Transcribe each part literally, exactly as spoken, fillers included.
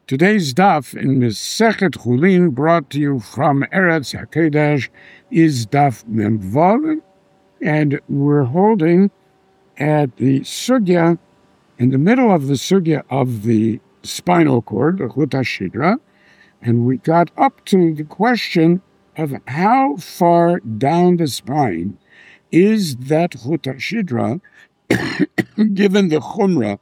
Today's daf in Masechet Chulin, brought to you from Eretz HaKodesh, is daf Mem Vav, and we're holding at the sugya, in the middle of the sugya of the spinal cord, the Chut HaShidra, and we got up to the question of how far down the spine is that Chut HaShidra, given the chumrah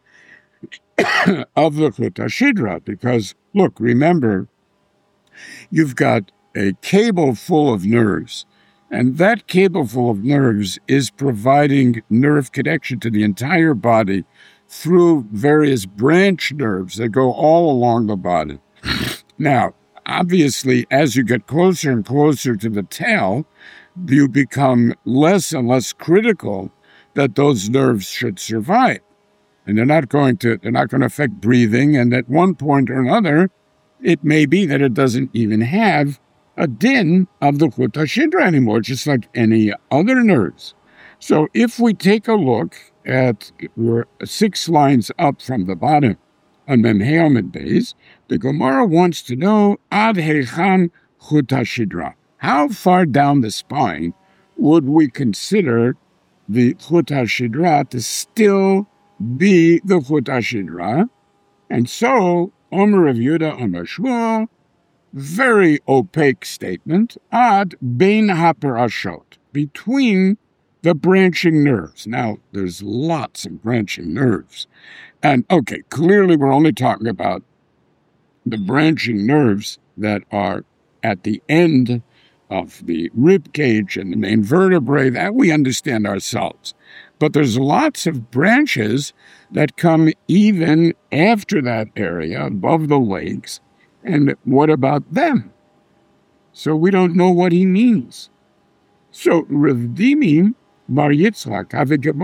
of the Chut HaShidra, because, look, remember, you've got a cable full of nerves, and that cable full of nerves is providing nerve connection to the entire body through various branch nerves that go all along the body. Now, obviously, as you get closer and closer to the tail, you become less and less critical that those nerves should survive. And they're not going to, they're not going to affect breathing. And at one point or another, it may be that it doesn't even have a din of the Chut HaShidra anymore, just like any other nerves. So if we take a look at, we're six lines up from the bottom on Mem He Amud Beis, the Gemara wants to know, Ad Heichan Chut HaShidra. How far down the spine would we consider the Chut HaShidra to still be the Chut HaShidra? And so, Omer Rav Yehuda Omer Shmuel, very opaque statement, ad bein haparashot, between the branching nerves. Now, there's lots of branching nerves. And, okay, clearly we're only talking about the branching nerves that are at the end of the rib cage and the main vertebrae. That we understand ourselves. But there's lots of branches that come even after that area, above the legs. And what about them? So we don't know what he means. So Rav Dimi Bar Yitzchak,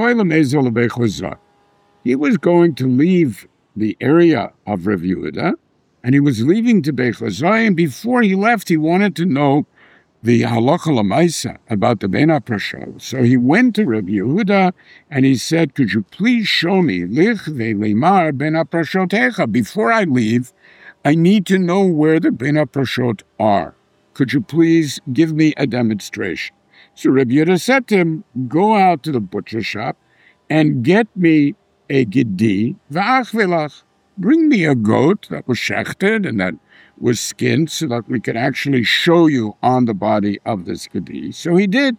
he was going to leave the area of Rav Yehuda, and he was leaving to Beit Chazai, and before he left, he wanted to know the halacha l'maisa about the ben haprashot. So he went to Rabbi Yehuda and he said, "Could you please show me lich ve'limar ben haprashotecha? Before I leave, I need to know where the ben haprashot are. Could you please give me a demonstration?" So Rabbi Yehuda said to him, "Go out to the butcher shop and get me a gedi v'ach velach. Bring me a goat that was shechted and that was skinned so that we could actually show you on the body of this gedi." So he did.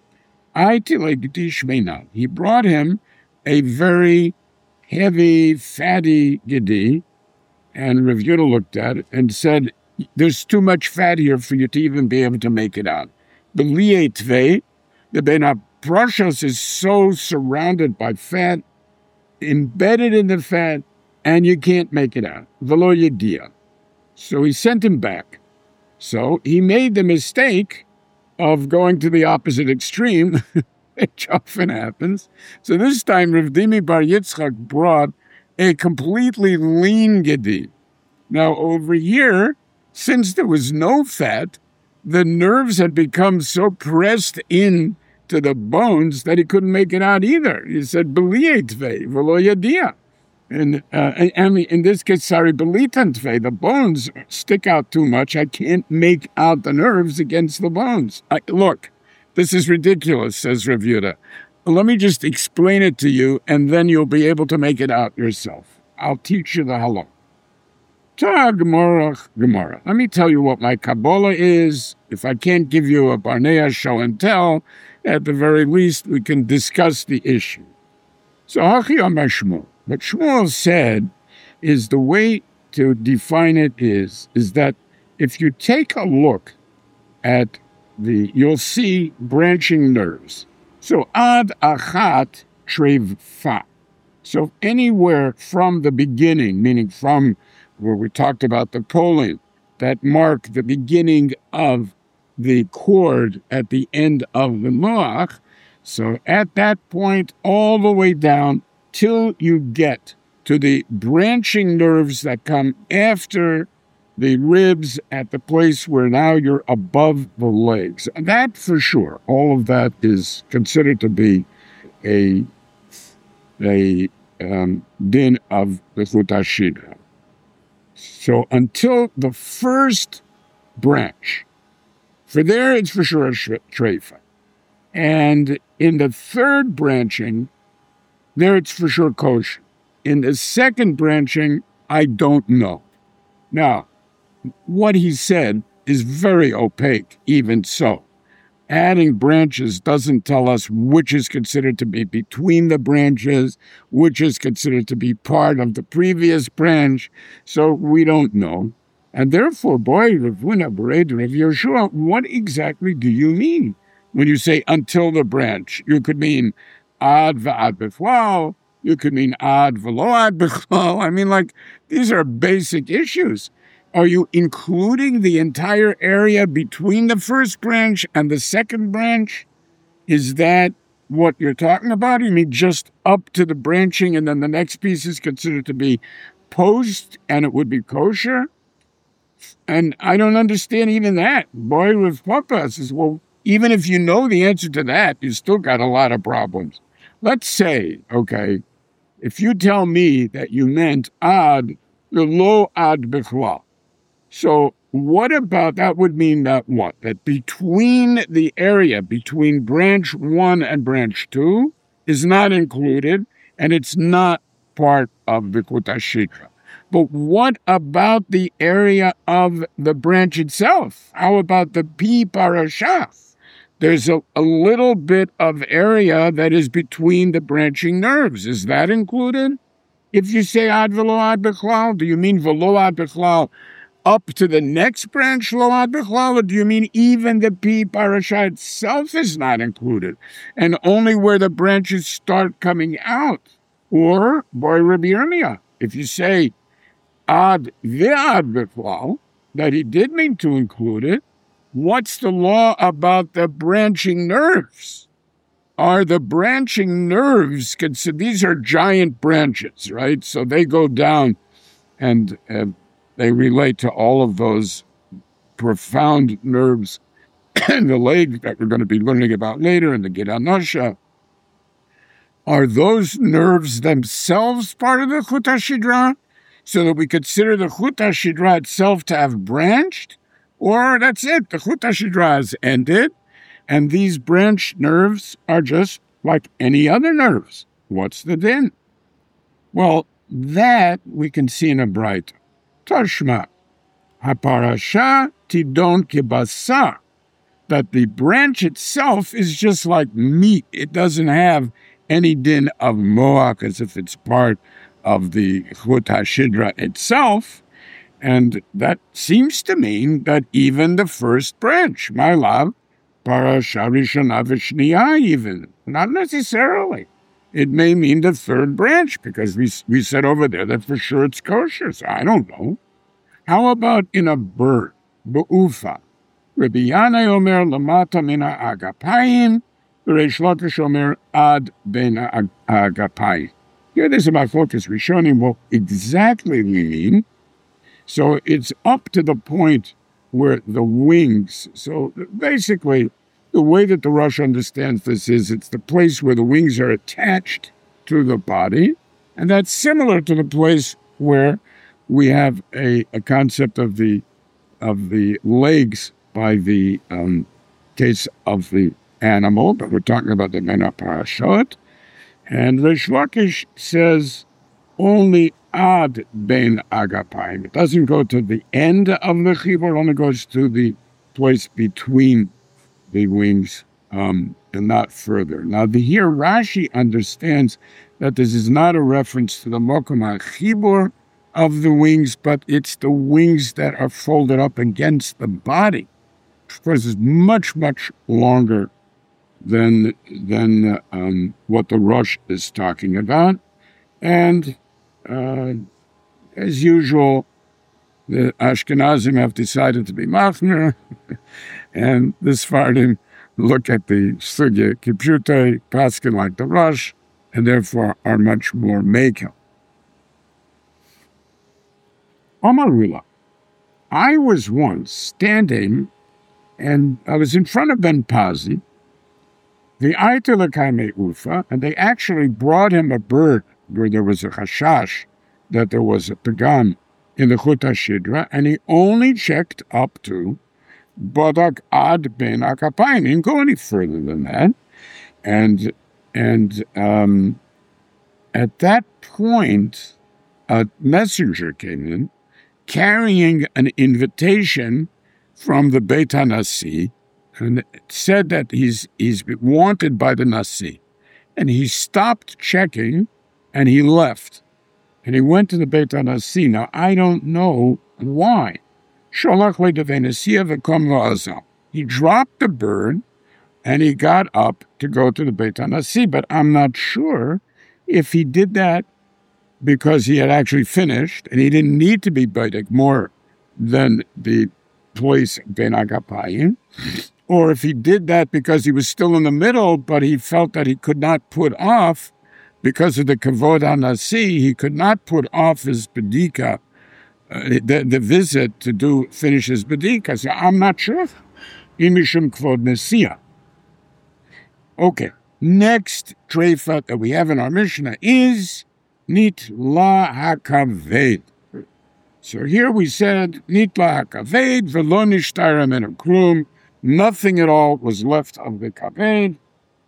He brought him a very heavy, fatty gedi, and Rav Yehuda looked at it and said, "There's too much fat here for you to even be able to make it out. The ben haprashos is so surrounded by fat, embedded in the fat, and you can't make it out. V'lo yedia." So he sent him back. So he made the mistake of going to the opposite extreme, which often happens. So this time, Rav Dimi Bar Yitzchak brought a completely lean gedi. Now over here, since there was no fat, the nerves had become so pressed in to the bones that he couldn't make it out either. He said, "B'li eitvei v'lo yadia." And uh, I mean, in this case, sorry, belitantve, the bones stick out too much. I can't make out the nerves against the bones. I, look, this is ridiculous, says Rav Yehuda. Let me just explain it to you, and then you'll be able to make it out yourself. I'll teach you the halakha. Ta Gemara, Gemara. Let me tell you what my Kabbalah is. If I can't give you a Barnea show and tell, at the very least, we can discuss the issue. So, Hachi Amar Shmuel. What Shmuel said is the way to define it is, is that if you take a look at the, you'll see branching nerves. So ad achat treva. So anywhere from the beginning, meaning from where we talked about the colon, that mark the beginning of the cord at the end of the moach. So at that point, all the way down, till you get to the branching nerves that come after the ribs at the place where now you're above the legs. And that for sure, all of that is considered to be a, a um, din of the Chut HaShidra. So until the first branch, for there it's for sure a treifa. And in the third branching, there it's for sure kosher. In the second branching, I don't know. Now, what he said is very opaque, even so. Adding branches doesn't tell us which is considered to be between the branches, which is considered to be part of the previous branch, so we don't know. And therefore, boy, Rav Huna Bered Rav Yehoshua, what exactly do you mean when you say until the branch? You could mean ad v'ad b'chlal, you could mean ad v'lo ad b'chlal. I mean, like, these are basic issues. Are you including the entire area between the first branch and the second branch? Is that what you're talking about? You mean just up to the branching and then the next piece is considered to be post and it would be kosher? And I don't understand even that. Boy with Papa says, well, even if you know the answer to that, you still got a lot of problems. Let's say, okay, if you tell me that you meant ad, lo ad bichlal. So what about, that would mean that what? That between the area, between branch one and branch two is not included, and it's not part of the Likutei Shidra. But what about the area of the branch itself? How about the Pi Parasha? There's a, a little bit of area that is between the branching nerves. Is that included? If you say ad v'lo ad bichlal, do you mean v'lo ad bichlal up to the next branch, lo ad bichlal, or do you mean even the Pi Parasha itself is not included, and only where the branches start coming out? Or, boy, Rabbi Yirmiyah, if you say ad v'ad bichlal, that he did mean to include it, what's the law about the branching nerves? Are the branching nerves considered? These are giant branches, right? So they go down and uh, they relate to all of those profound nerves in the leg that we're going to be learning about later in the Gid HaNosha. Are those nerves themselves part of the Chut HaShidra, so that we consider the Chut HaShidra itself to have branched? Or that's it, the Chut HaShidra has ended, and these branched nerves are just like any other nerves. What's the din? Well, that we can see in a bright. Tashma, haparasha tidon kibasar, that the branch itself is just like meat. It doesn't have any din of moach as if it's part of the Chut HaShidra itself. And that seems to mean that even the first branch, my love, parasha rishona v'shniya even, not necessarily. It may mean the third branch, because we we said over there that for sure it's kosher, so I don't know. How about in a bird, be'ufa? Rabbi Yanai omer lamata mina agapayim, Reish Lakish omer ad ben agapayim. Here there's about focus Rishonim what exactly we mean. So it's up to the point where the wings, so basically, the way that the Rosh understands this is it's the place where the wings are attached to the body, and that's similar to the place where we have a, a concept of the of the legs by the um, case of the animal, but we're talking about the Mena Parashot. And Reish Lakish says only ad ben agapayim. It doesn't go to the end of the chibur, it only goes to the place between the wings, um, and not further. Now, the, here Rashi understands that this is not a reference to the mokum hachibur of the wings, but it's the wings that are folded up against the body. Of course, it's much, much longer than than um, what the Rosh is talking about. And uh, as usual, the Ashkenazim have decided to be machmer, and the Sfardim look at the sugya kipshutei, paskin like the Rosh, and therefore are much more mekel. Omarula, I was once standing, and I was in front of Ben Pazi, the Aita L'Kaimei Ufa, and they actually brought him a bird where there was a chashash that there was a pagam in the Chut HaShidra, and he only checked up to Bodak Ad Ben Akapayim. He didn't go any further than that. And and um, at that point, a messenger came in carrying an invitation from the Beit HaNasi, and it said that he's he's wanted by the Nasi. And he stopped checking, and he left. And he went to the Beit HaNasi. Now, I don't know why. Sholach le'devenesiya v'kom lo'azal. He dropped the bird, and he got up to go to the Beit HaNasi. But I'm not sure if he did that because he had actually finished, and he didn't need to be Beitek more than the place Ben Agapayim, or if he did that because he was still in the middle, but he felt that he could not put off, because of the Kavod HaNasi, he could not put off his Bedika, uh, the, the visit to do finish his Bedika. So I'm not sure. Imishum Kvod Nesiya. Okay, next treifa that we have in our Mishnah is Nitla HaKaved. So here we said, Nitla HaKaved, v'lo nishtara menu klum. Nothing at all was left of the kaved.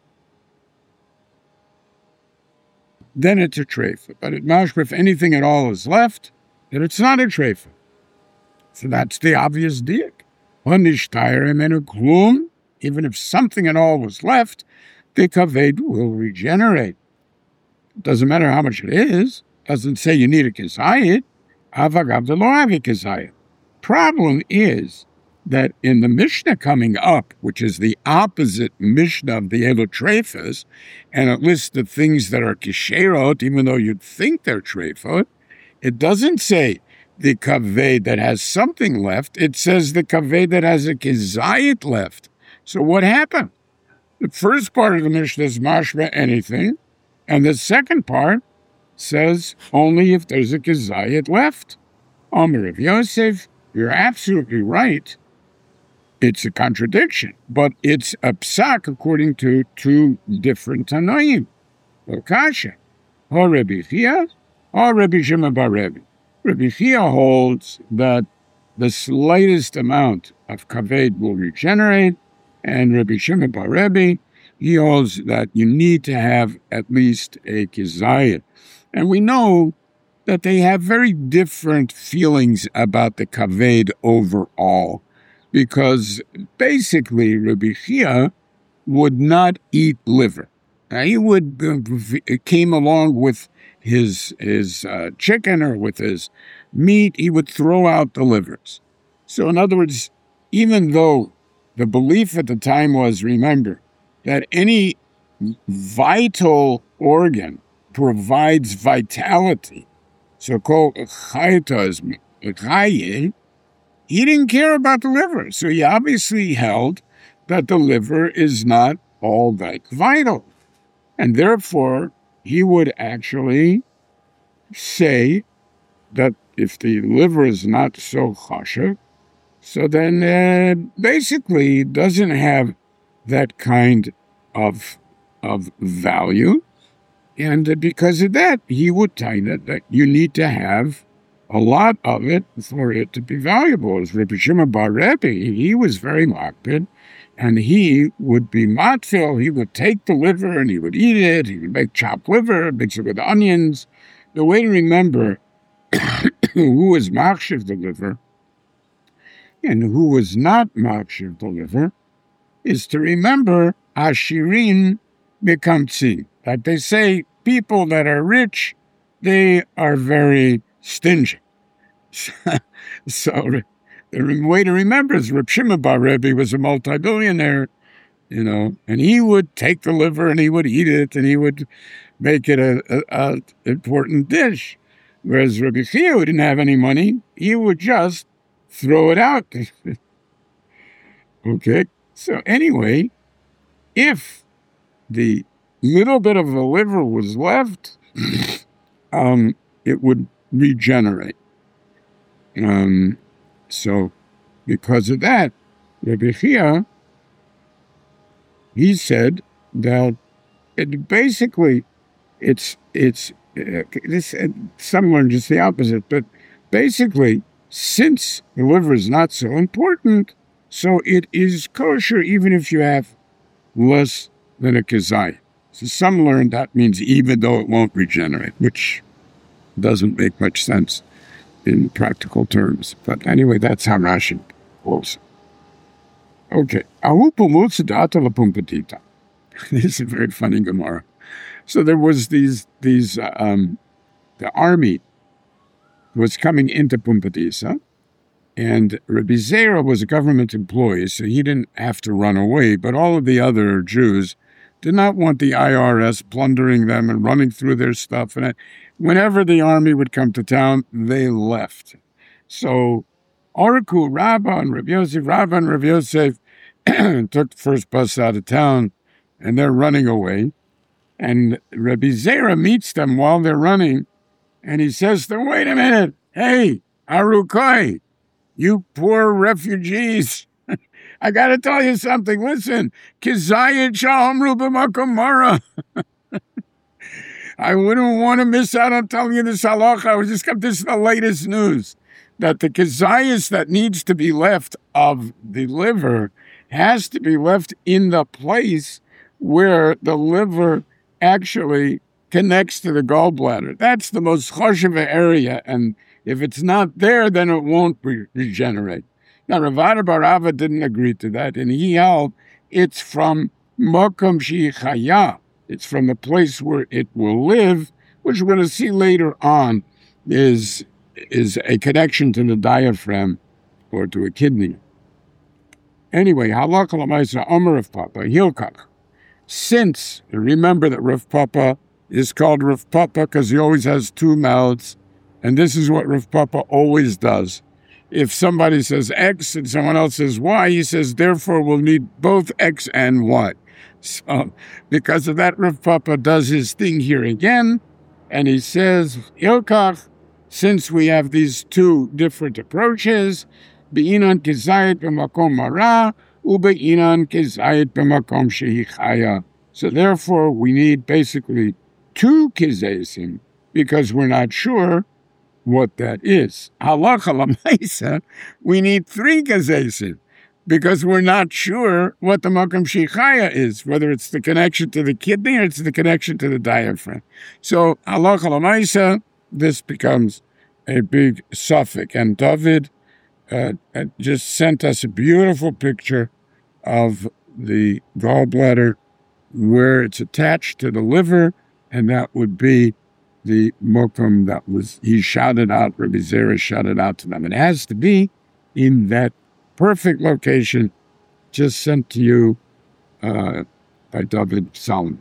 Then it's a treifa. But at mashma, if anything at all is left, then it's not a treifa. So that's the obvious diak. Nishtara menu klum. Even if something at all was left, the kaved will regenerate. It doesn't matter how much it is. It doesn't say you need a kizayit. Avagav de lo avi kizayit. Problem is that in the Mishnah coming up, which is the opposite Mishnah of the Elu Treifas, and it lists the things that are kisherot, even though you'd think they're treifot, it doesn't say the kaved that has something left. It says the kaved that has a kizayit left. So what happened? The first part of the Mishnah is mashma anything, and the second part says only if there's a kizayit left. Omer of Yosef, you're absolutely right. It's a contradiction, but it's a psak according to two different Tanoim. Lokasha, or Rebbe Chia, or Rebbe Shimon bar Rebbe. Rebbe Chia holds that the slightest amount of kaved will regenerate, and Rebbe Shimon bar Rebbe, he holds that you need to have at least a kizayit. And we know that they have very different feelings about the kaved overall, because basically Rabbi Chia would not eat liver. Now, he would uh, came along with his his uh, chicken or with his meat, he would throw out the livers. So in other words, even though the belief at the time was, remember, that any vital organ provides vitality, so-called chaytas, chaye, he didn't care about the liver. So he obviously held that the liver is not all that vital. And therefore, he would actually say that if the liver is not so chashuv, so then uh, basically it doesn't have that kind of, of value. And uh, because of that, he would tell you that you need to have a lot of it for it to be valuable. As Rebbe Shimon bar Rebbe, he was very makpid, and he would be matfil. He would take the liver and he would eat it. He would make chopped liver, mix it with onions. The way to remember who was makshiv the liver and who was not makshiv the liver is to remember ashirin bekamtzi. That they say people that are rich, they are very stingy. So the way to remember is Reb Shimon bar Rebbe was a multi-billionaire, you know, and he would take the liver and he would eat it and he would make it a, a, a important dish. Whereas Rebbe Chia, who didn't have any money, he would just throw it out. Okay, so anyway, if the little bit of the liver was left, um, it would regenerate. Um, so because of that, Rebbe Chia, he said that it basically, it's, it's, uh, this, uh, some learn just the opposite, but basically, since the liver is not so important, so it is kosher even if you have less than a kazayit. So some learn that means even though it won't regenerate, which doesn't make much sense in practical terms. But anyway, that's how Rashi quotes. Okay. This is a very funny Gemara. So there was these, these uh, um, the army was coming into Pumbedita, and Rabbi Zera was a government employee, so he didn't have to run away, but all of the other Jews did not want the I R S plundering them and running through their stuff. And whenever the army would come to town, they left. So Oraku, Rabbah, and Rabbi Yosef, Rabbah and Rabbi Yosef took the first bus out of town, and they're running away. And Rabbi Zera meets them while they're running, and he says to them, wait a minute, hey, Arukai, you poor refugees, I got to tell you something. Listen, Kizayit Shalom B'makom. I wouldn't want to miss out on telling you this halacha. I was just got this is the latest news that the kizayis that needs to be left of the liver has to be left in the place where the liver actually connects to the gallbladder. That's the most choshev area, and if it's not there, then it won't re- regenerate. Now, Rav Ada bar Rava didn't agree to that, and he held it's from Mokom Sheichaya. It's from the place where it will live, which we're going to see later on is, is a connection to the diaphragm or to a kidney. Anyway, halakha l'maisa Omer Rav Papa, Hilkach. Since, remember that Rav Papa is called Rav Papa because he always has two mouths, and this is what Rav Papa always does. If somebody says X and someone else says Y, he says, therefore we'll need both X and Y. So because of that, Rav Papa does his thing here again, and he says, Ilkach, since we have these two different approaches, Be'inan kezayit b'makom mara, ube'inan kezayit b'makom shehichaya. So therefore, we need basically two kizaysim, because we're not sure what that is. Halacha l'maisa, we need three kizaysim, because we're not sure what the makom shehichaya is, whether it's the connection to the kidney or it's the connection to the diaphragm. So halacha l'maisa, this becomes a big suffix. And David uh, just sent us a beautiful picture of the gallbladder where it's attached to the liver, and that would be the mokum that was, he shouted out, Rabbi Zera shouted out to them. It has to be in that perfect location just sent to you uh, by David Solomon.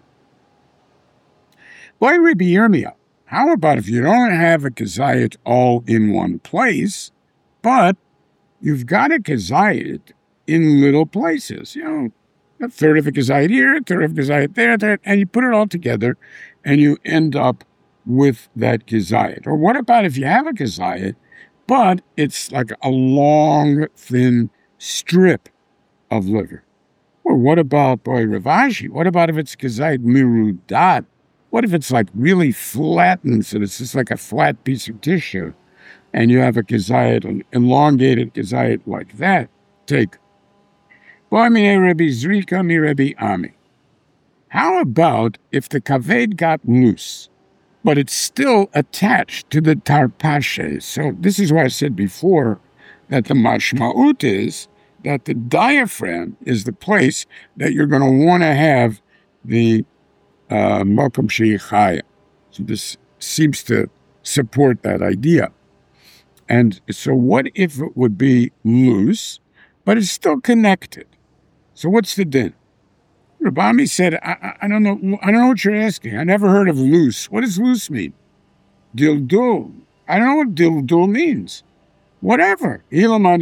Boy, Rabbi Yirmiyah, how about if you don't have a kazayit all in one place, but you've got a kazayit in little places, you know, a third of a kazayit here, a third of a kazayit there, there, and you put it all together, and you end up with that kazayit. Or what about if you have a kazayit, but it's like a long, thin strip of liver? Or what about, boy, Rav Ashi, what about if it's kazayit mirudat? What if it's like really flattened, so it's just like a flat piece of tissue, and you have a kazayit, an elongated kazayit like that? Take. Boy, mine Rabbi Zrika, mi Rabbi Ami. How about if the kaved got loose, but it's still attached to the tarpashe? So this is why I said before that the mashma'ut is that the diaphragm is the place that you're going to want to have the uh, makom shehichaya. So this seems to support that idea. And so what if it would be loose, but it's still connected? So what's the din? Rabami said, I, I, I don't know. I don't know what you're asking. I never heard of loose. What does loose mean? Dildul. I don't know what dildul means. Whatever. Do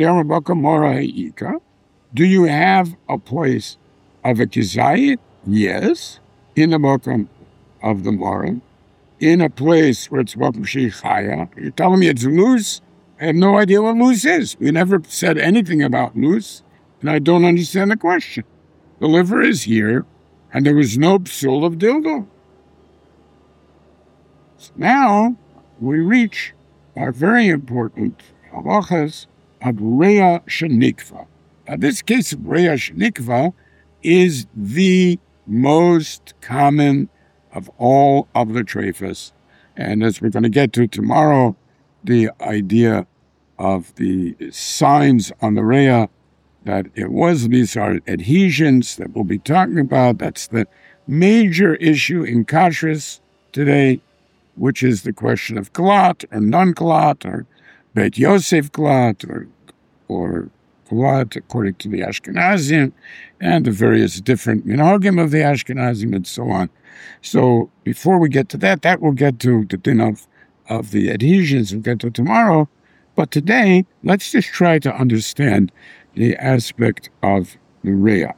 you have a place of a kizayit? Yes. In the makom of the moral. In a place where it's makom shehichaya. You're telling me it's loose? I have no idea what loose is. We never said anything about loose, and I don't understand the question. The liver is here, and there was no psul of dildo. So now we reach are very important halachas of Reya Shenikva. Now, this case of Reya Shenikva is the most common of all of the treifas. And as we're going to get to tomorrow, the idea of the signs on the Reya, that it was, these are adhesions that we'll be talking about. That's the major issue in kashrus today, which is the question of Kalat or non-Kalat or Beit Yosef Kalat or, or Kalat according to the Ashkenazim and the various different minhagim of the Ashkenazim and so on. So before we get to that, that will get to the din of, of the adhesions we'll get to tomorrow. But today, let's just try to understand the aspect of the Reya.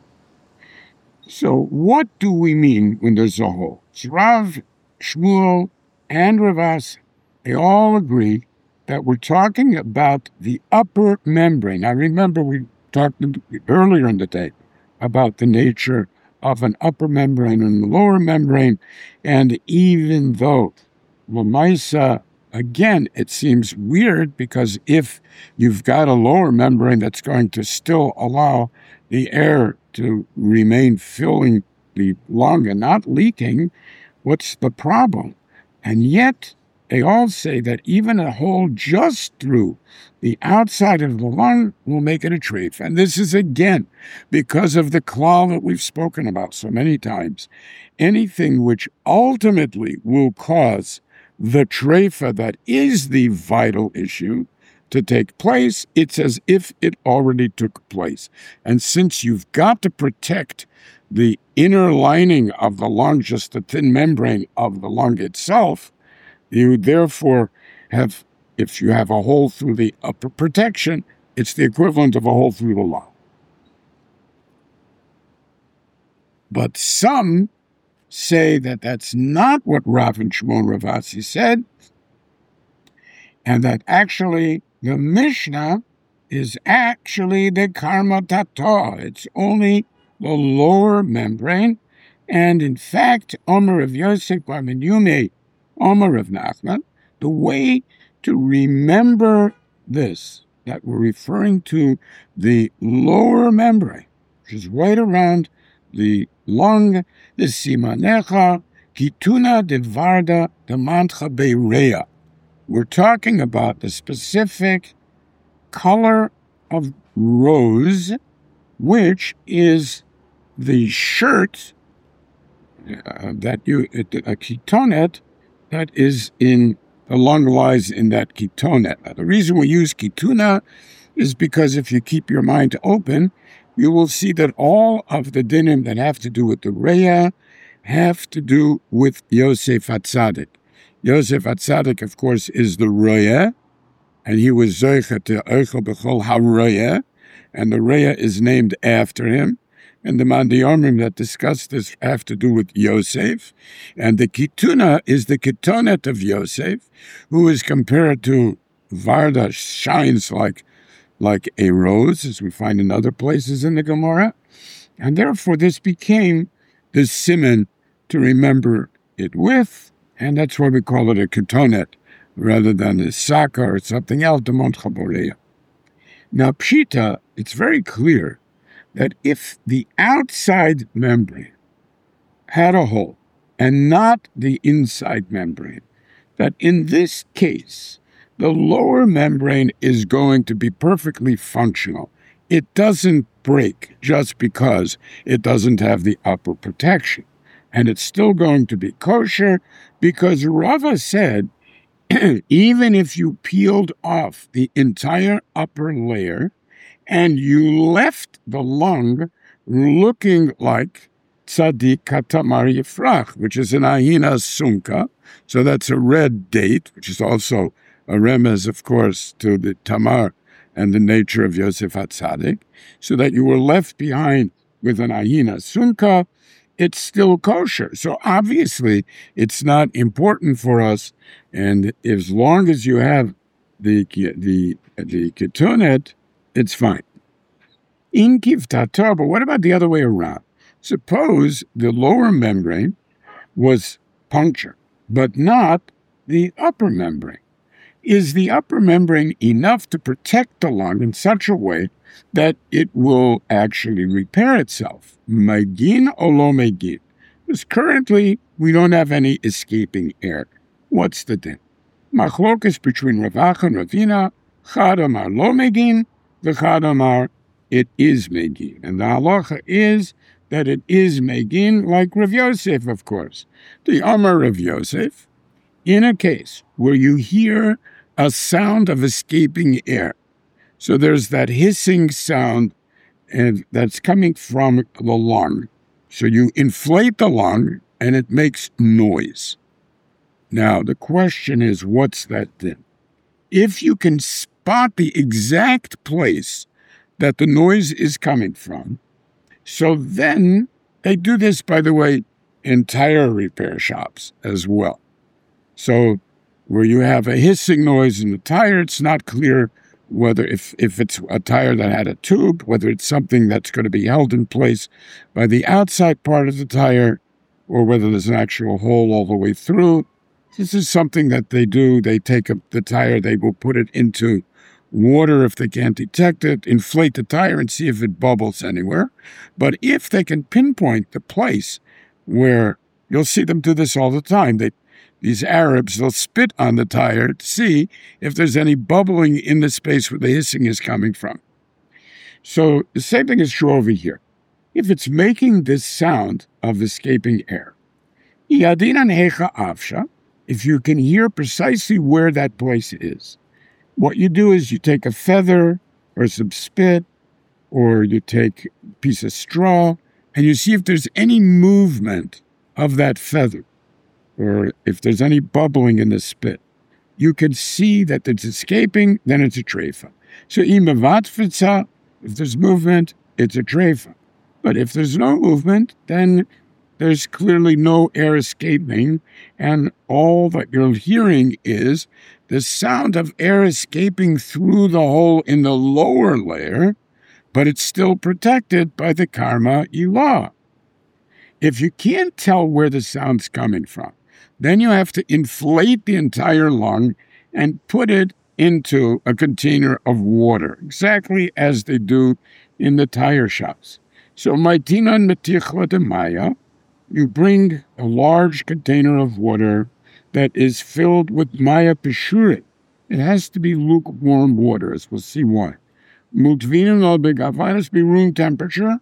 So what do we mean when there's a hole? Rav, Shmuel, and Ravas, they all agree that we're talking about the upper membrane. I remember we talked earlier in the day about the nature of an upper membrane and a lower membrane, and even though Lamaisa, again, it seems weird because if you've got a lower membrane that's going to still allow the air to remain filling the lung and not leaking, what's the problem? And yet, they all say that even a hole just through the outside of the lung will make it a treif. And this is, again, because of the klal that we've spoken about so many times. Anything which ultimately will cause the treifa that is the vital issue to take place, it's as if it already took place. And since you've got to protect the inner lining of the lung, just the thin membrane of the lung itself, you therefore have, if you have a hole through the upper protection, it's the equivalent of a hole through the lung. But some say that that's not what Rav and Shimon Ravasi said, and that actually the Mishnah is actually the karma tato. It's only the lower membrane, and in fact, Omer of Yosef Bar Menyume, Omer of Nachman, the way to remember this, that we're referring to the lower membrane, which is right around the lung, the simanecha, kituna de varda de mantcha bereya. We're talking about the specific color of rose, which is the shirt uh, that you, a ketonet, that is in, the lung lies in that ketonet. Now, the reason we use kituna is because if you keep your mind open, you will see that all of the dinim that have to do with the Reya have to do with Yosef HaTzadik. Yosef HaTzadik, of course, is the Reya, and he was Zoicha to Eichel B'chol HaReya, and the Reya is named after him. And the Mandiyomim that discuss this have to do with Yosef. And the Kituna is the Ketonet of Yosef, who is compared to Varda, shines like, like a rose, as we find in other places in the Gemara. And therefore, this became the siman to remember it with, and that's why we call it a Ketonet, rather than a Saka or something else, the Mantcha Bereya. Now, Pshita, it's very clear that if the outside membrane had a hole and not the inside membrane, that in this case, the lower membrane is going to be perfectly functional. It doesn't break just because it doesn't have the upper protection. And it's still going to be kosher because Rava said, even if you peeled off the entire upper layer, and you left the lung looking like Tzadik Katamar Yifrach, which is an Ahina Sunka. So that's a red date, which is also a remez, of course, to the Tamar and the nature of Yosef HaTzadik. So that you were left behind with an Ahina Sunka, it's still kosher. So obviously, it's not important for us. And as long as you have the, the, the Ketonet, it's fine. In Kivtatar, but what about the other way around? Suppose the lower membrane was punctured, but not the upper membrane. is the upper membrane enough to protect the lung in such a way that it will actually repair itself? Megin or lo megin? Because currently we don't have any escaping air. What's the din? Machlokas between Rav Acha and Ravina. Chad amar lo megin, the Chad amar it is megin. And the halacha is that it is megin, like Rav Yosef, of course. The Amar Rav Yosef, in a case where you hear a sound of escaping air, so there's that hissing sound and that's coming from the lung. So you inflate the lung and it makes noise. Now, the question is, what's that then? If you can spot the exact place that the noise is coming from, so then they do this, by the way, in tire repair shops as well. So where you have a hissing noise in the tire, it's not clear whether if, if it's a tire that had a tube, whether it's something that's going to be held in place by the outside part of the tire, or whether there's an actual hole all the way through. This is something that they do. They take up the tire, they will put it into water if they can't detect it, inflate the tire and see if it bubbles anywhere. But if they can pinpoint the place where, you'll see them do this all the time, they These Arabs, they'll spit on the tire to see if there's any bubbling in the space where the hissing is coming from. So the same thing is true over here. If it's making this sound of escaping air, if you can hear precisely where that place is, what you do is you take a feather or some spit, or you take a piece of straw, and you see if there's any movement of that feather, or if there's any bubbling in the spit. You can see that it's escaping, then it's a treifa. So if there's movement, it's a treifa. But if there's no movement, then there's clearly no air escaping, and all that you're hearing is the sound of air escaping through the hole in the lower layer, but it's still protected by the karma ilah. If you can't tell where the sound's coming from, then you have to inflate the entire lung and put it into a container of water, exactly as they do in the tire shops. So, maitinan metichla de maya, you bring a large container of water that is filled with maya peshurit. It has to be lukewarm water, as we'll see why. Mutvinin al begavanas, be room temperature.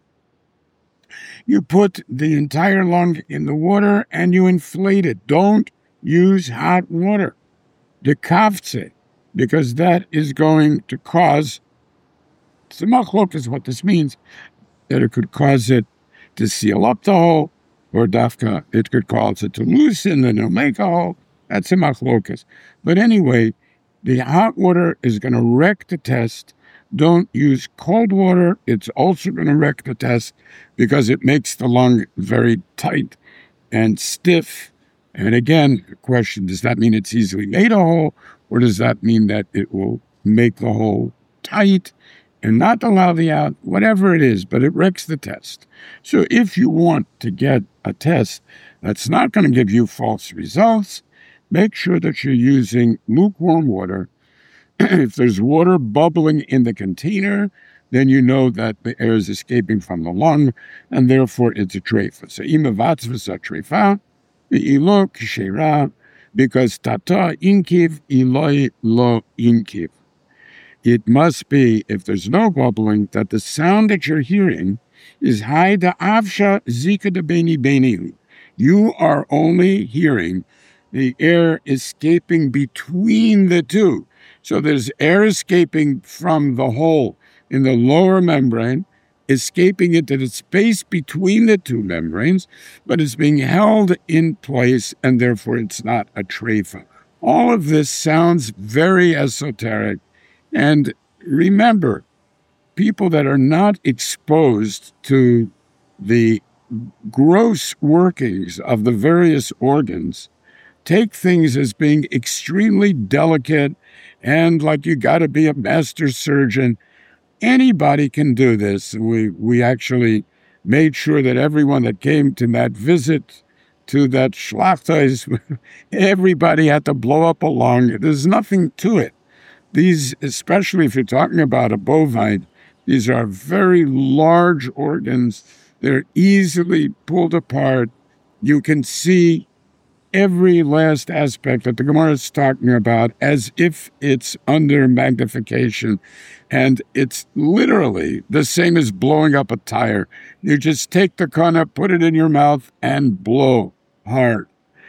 You put the entire lung in the water and you inflate it. Don't use hot water. Dekavtse, because that is going to cause, tzimachlok is what this means, that it could cause it to seal up the hole, or dafka, it could cause it to loosen and it'll make a hole. That's a machlokas. But anyway, the hot water is going to wreck the test. Don't use cold water. It's also going to wreck the test because it makes the lung very tight and stiff. And again, the question, does that mean it's easily made a hole, or does that mean that it will make the hole tight and not allow the out, whatever it is, but it wrecks the test. So if you want to get a test that's not going to give you false results, make sure that you're using lukewarm water. If there's water bubbling in the container, then you know that the air is escaping from the lung, and therefore it's a treifa. So imavatz a treifa, ilo kshera, because tata inkiv iloi lo inkiv. It must be, if there's no bubbling, that the sound that you're hearing is hai da avsha zika de beni beni. You are only hearing the air escaping between the two. So there's air escaping from the hole in the lower membrane, escaping into the space between the two membranes, but it's being held in place, and therefore it's not a treifa. All of this sounds very esoteric. And remember, people that are not exposed to the gross workings of the various organs take things as being extremely delicate and like you got to be a master surgeon. Anybody can do this. We we actually made sure that everyone that came to that visit to that Schlachtais. Everybody had to blow up a lung. There's nothing to it. These, especially if you're talking about a bovine, these are very large organs. They're easily pulled apart. You can see every last aspect that the Gemara is talking about as if it's under magnification. And it's literally the same as blowing up a tire. You just take the kana, put it in your mouth, and blow hard.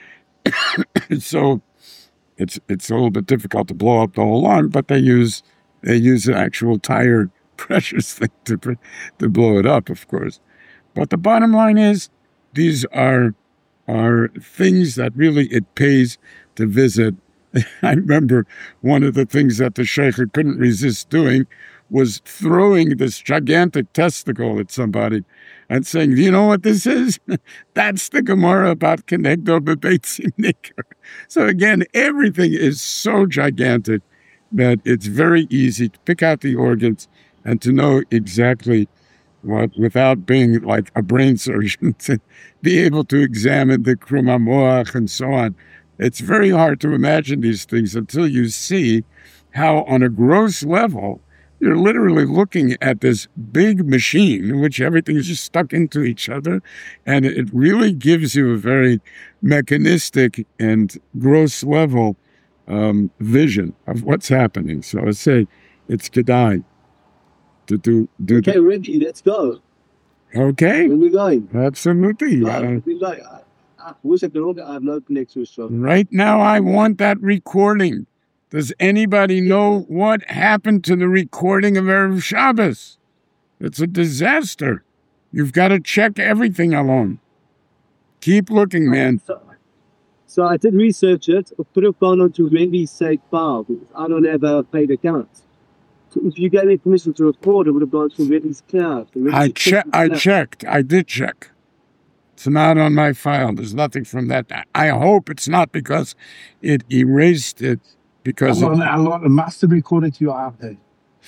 So it's it's a little bit difficult to blow up the whole lung, but they use they use an actual tire precious thing to to blow it up, of course. But the bottom line is, these are are things that really it pays to visit. I remember one of the things that the sheikh couldn't resist doing was throwing this gigantic testicle at somebody and saying, "Do you know what this is? That's the Gemara about Kenegdo Bebeitzim Nicker." So again, everything is so gigantic that it's very easy to pick out the organs and to know exactly what, without being like a brain surgeon, to be able to examine the kruma moach and so on. It's very hard to imagine these things until you see how, on a gross level, you're literally looking at this big machine in which everything is just stuck into each other, and it really gives you a very mechanistic and gross level um, vision of what's happening. So I say it's kedai to do. do okay, ready, let's go. Okay. Where are we going? Absolutely. Uh, Uh, we like, I, I, wish I could, I have no connection with Shlomo. right now, I want that recording. Does anybody know what happened to the recording of Erev Shabbos? It's a disaster. You've got to check everything alone. Keep looking, man. So, so I did research it. I could have gone on to Wendy's site file because I don't have a paid account. So if you gave me permission to record, it would have gone to Wendy's cloud. I checked. I checked. I did check. It's not on my file. There's nothing from that. I hope it's not because it erased it. Because a lot, a lot, it must have recorded to your iPad.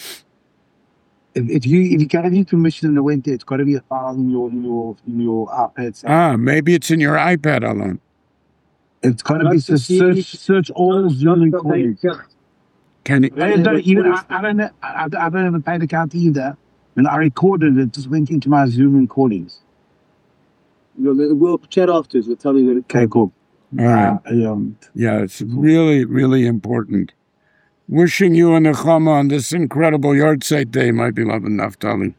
If, if you if you gave you permission and it went there, it's got to be a file in your in your in your iPad. So ah, maybe it's in your iPad alone. it's got to be so search search all Zoom recordings. Can it? I don't, you know, I, I don't know, I, I don't have a paid account either. When I recorded it, it just went into my Zoom recordings. We'll, we'll chat afterwards. We'll tell you when it Okay, cool. All right. Uh, um, Yeah, it's really, really important. Wishing you a nechama on this incredible yahrzeit day, my beloved Naftali.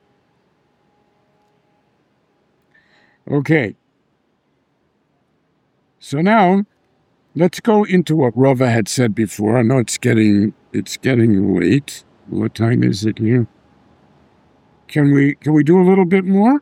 Okay. So now, let's go into what Rava had said before. I know it's getting it's getting late. What time is it here? Can we can we do a little bit more?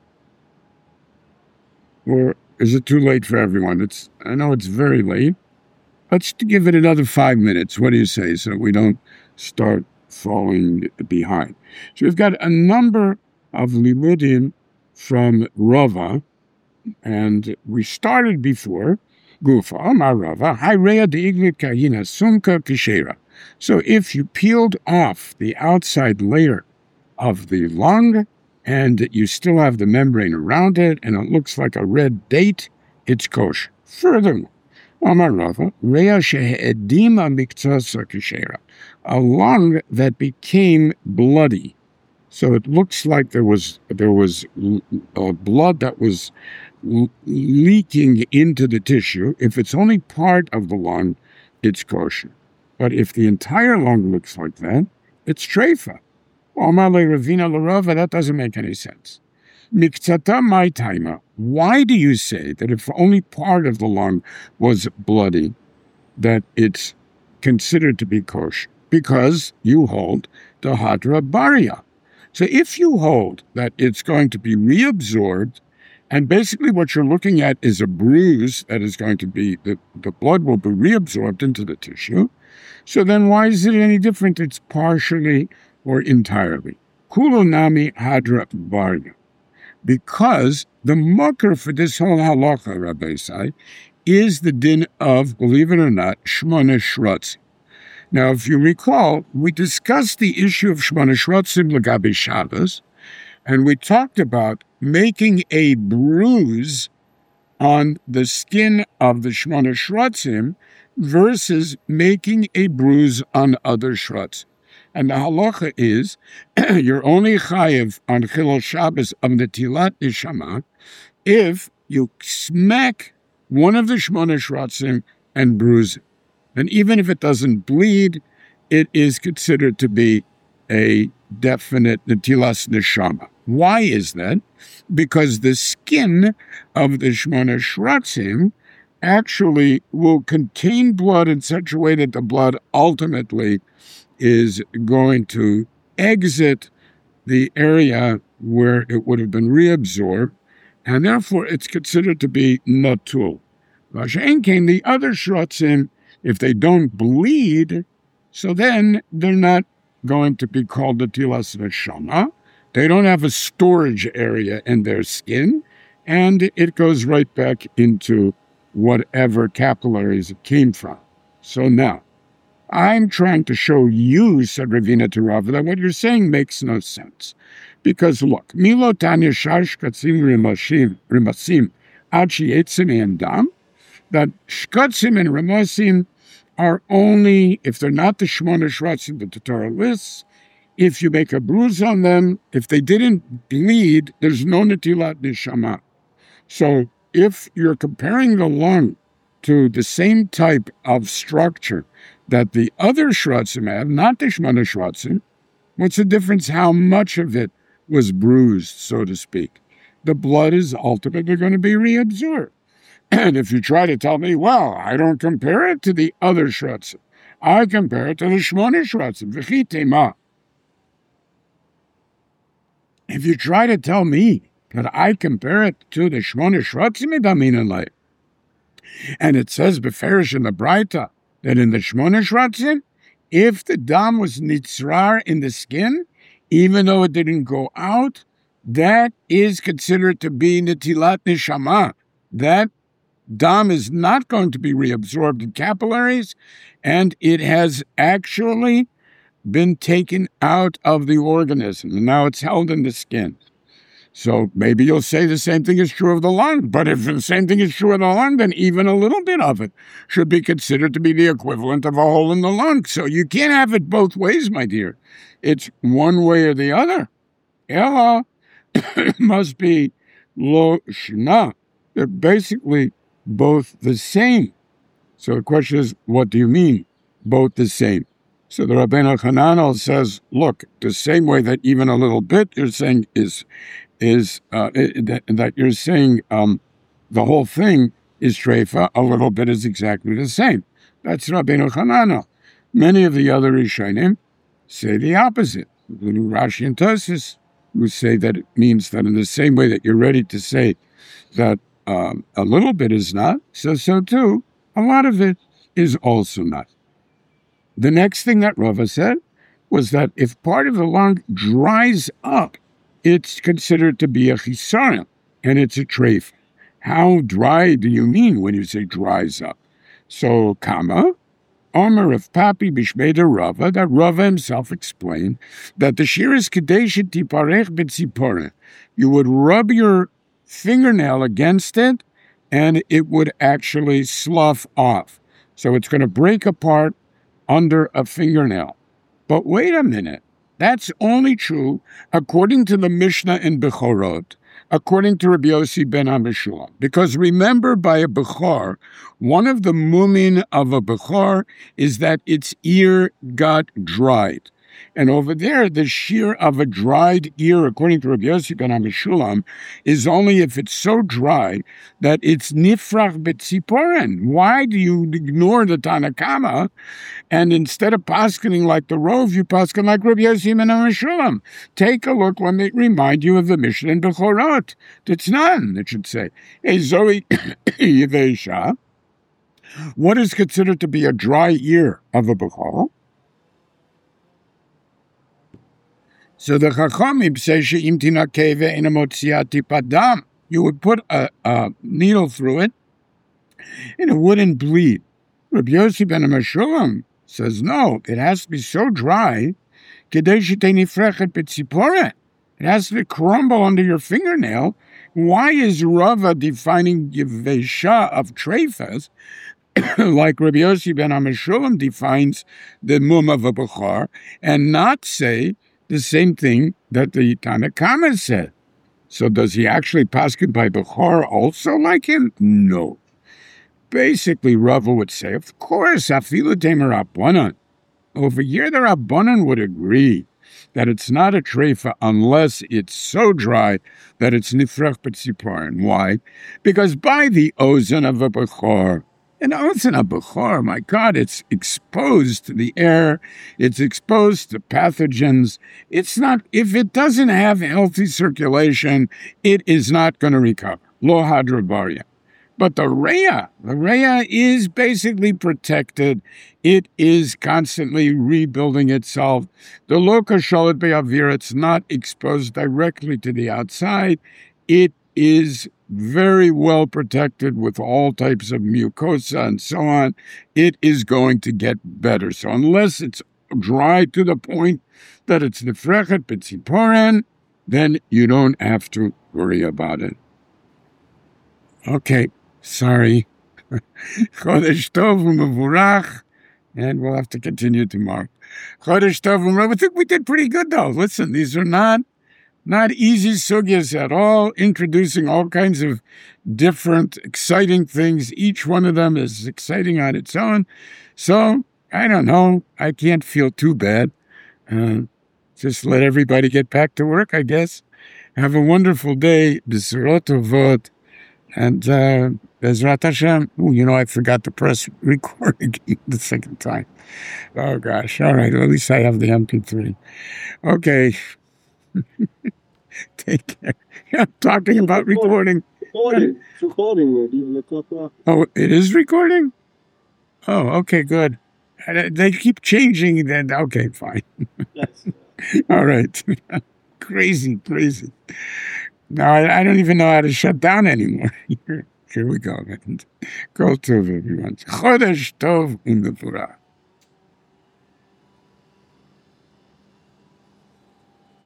Or is it too late for everyone? It's I know it's very late. Let's give it another five minutes. What do you say, so we don't start falling behind? So we've got a number of limudim from Rava, and we started before. Gufa, Amar Rava, Hayreya de'iglit kahina sumka kishera. So if you peeled off the outside layer of the lung, and you still have the membrane around it, and it looks like a red date, it's kosher. Furthermore, Amar Rava, Reya she'edima miktsasa kishera, a lung that became bloody. So it looks like there was there was uh, blood that was l- leaking into the tissue. If it's only part of the lung, it's kosher. But if the entire lung looks like that, it's treifa. Omale Ravina Larava, that doesn't make any sense. Miktsata my timer. Why do you say that if only part of the lung was bloody, that it's considered to be kosher? Because you hold the hadra baria. So if you hold that it's going to be reabsorbed, and basically what you're looking at is a bruise that is going to be, the, the blood will be reabsorbed into the tissue, so then why is it any different? It's partially or entirely. Kulonami hadra baria. Because the mucker for this whole halacha, Rabbi Isai, is the din of, believe it or not, shmona shrotzim. Now, if you recall, we discussed the issue of shmona shrotzim l'gabi Shabbos, and we talked about making a bruise on the skin of the Shmona Shratzim versus making a bruise on other Shratzim. And the halacha is, you're only chayiv on Chilul Shabbos of Netilat Neshama if you smack one of the Shmona Shratzim and bruise it. And even if it doesn't bleed, it is considered to be a definite Netilas Neshama. Why is that? Because the skin of the Shmona Shratzim actually will contain blood in such a way that the blood ultimately is going to exit the area where it would have been reabsorbed, and therefore it's considered to be natul. Vashen came the other shratzim, if they don't bleed, so then they're not going to be called netilas neshama. They don't have a storage area in their skin, and it goes right back into whatever capillaries it came from. So now, I'm trying to show you, said Ravina to Rav, that what you're saying makes no sense. Because look, Milo Tanya Shash Katzim Rimasim Rimasim Achi Yetzim and Dam, that Shkatzim and Rimasim are only if they're not the Shmona Shratzim that the Torah lists. If you make a bruise on them, if they didn't bleed, there's no Netilat Neshama. So if you're comparing the lung to the same type of structure that the other Shratzim have, not the Shmona Shratzim, what's the difference how much of it was bruised, so to speak? The blood is ultimately going to be reabsorbed. And if you try to tell me, well, I don't compare it to the other Shratzim, I compare it to the Shmona Shratzim, v'chitema. If you try to tell me that I compare it to the Shmona Shratzim, it doesn't mean like. And it says beferish in the Braita that in the Shmona Shratzim, if the dam was nitzrar in the skin, even though it didn't go out, that is considered to be netilat neshama. That dam is not going to be reabsorbed in capillaries, and it has actually been taken out of the organism, and now it's held in the skin. So maybe you'll say the same thing is true of the lung, but if the same thing is true of the lung, then even a little bit of it should be considered to be the equivalent of a hole in the lung. So you can't have it both ways, my dear. It's one way or the other. Ella must be lo shna. They're basically both the same. So the question is, what do you mean, both the same? So the Rabbeinu Hananel says, look, the same way that even a little bit you're saying is is uh, that, that you're saying um, the whole thing is treifa, a little bit is exactly the same. That's Rabbeinu Hananel. Many of the other Rishonim say the opposite, including Rashi and Tosfos, who say that it means that in the same way that you're ready to say that um, a little bit is not, so so too, a lot of it is also not. The next thing that Rava said was that if part of the lung dries up, it's considered to be a chisaron, and it's a treif. How dry do you mean when you say dries up? So, Kama, Omer of Papi Bishmeda Rava, that Rava himself explained that the shiras kadeshet tiparech b'tzipore. You would rub your fingernail against it, and it would actually slough off. So it's going to break apart under a fingernail. But wait a minute. That's only true according to the Mishnah in Bechorot, according to Rabbi Yossi ben Amishulam. Because remember, by a Bechor, one of the mumin of a Bechor is that its ear got dried. And over there, the shear of a dried ear, according to Rabbi Yossi ben Amishulam, is only if it's so dry that it's nifrach betziporen. Why do you ignore the Tanakama, and instead of paskening like the Rov, you pasken like Rabbi Yossi ben Amishulam? Take a look when they remind you of the Mishnah in Bechorot. It's none, it should say. Ezoi yivesha. What is considered to be a dry ear of a Bechor? So the Chachamim say she'im tinakeve in a motziati padam. You would put a, a needle through it, and it wouldn't bleed. Rabbi Yossi ben Amishulam says no. It has to be so dry. Kedei shetei nifrechet b'tzipore. It has to crumble under your fingernail, Why is Rava defining Yevesha of Treifas like Rabbi Yossi ben Amishulam defines the mum of a Bechor, and not say the same thing that the Tanakama said? So does he actually paskin by Bechor also like him? No. Basically, Rava would say, of course, afilu temer Rabbanan. Over here, the Rabbanan would agree that it's not a treifa unless it's so dry that it's nifrach b'tziporin. Why? Because by the ozon of a bechor, an ozon of bechor, my God, it's exposed to the air, it's exposed to pathogens. It's not, if it doesn't have healthy circulation, it is not going to recover. Lo hadrabaria. But the Reya, the Reya is basically protected. It is constantly rebuilding itself. The Loka Shalit Be'avir, it's not exposed directly to the outside. It is very well protected with all types of mucosa and so on. It is going to get better. So unless it's dry to the point that it's nefrechet b'tziporen, then you don't have to worry about it. Okay. Sorry. Chodesh Tov u'Mevurach, and we'll have to continue tomorrow. Chodesh Tov u'Mevurach. I think we did pretty good, though. Listen, these are not not easy sugyas at all, introducing all kinds of different, exciting things. Each one of them is exciting on its own. So, I don't know. I can't feel too bad. Uh, just let everybody get back to work, I guess. Have a wonderful day. B'sorot tovot. And uh, Bezrat Hashem, ooh, you know, I forgot to press record again the second time. Oh, gosh. All right. At least I have the M P three. Okay. Take care. I'm talking about recording. Recording. It's recording. We're leaving the clock off. Oh, it is recording? Oh, okay, good. They keep changing. Then okay, fine. Yes. All right. Crazy, crazy. Now, I, I don't even know how to shut down anymore. Here, here we go. Go to everyone. Chodesh Tov u'Mevurach.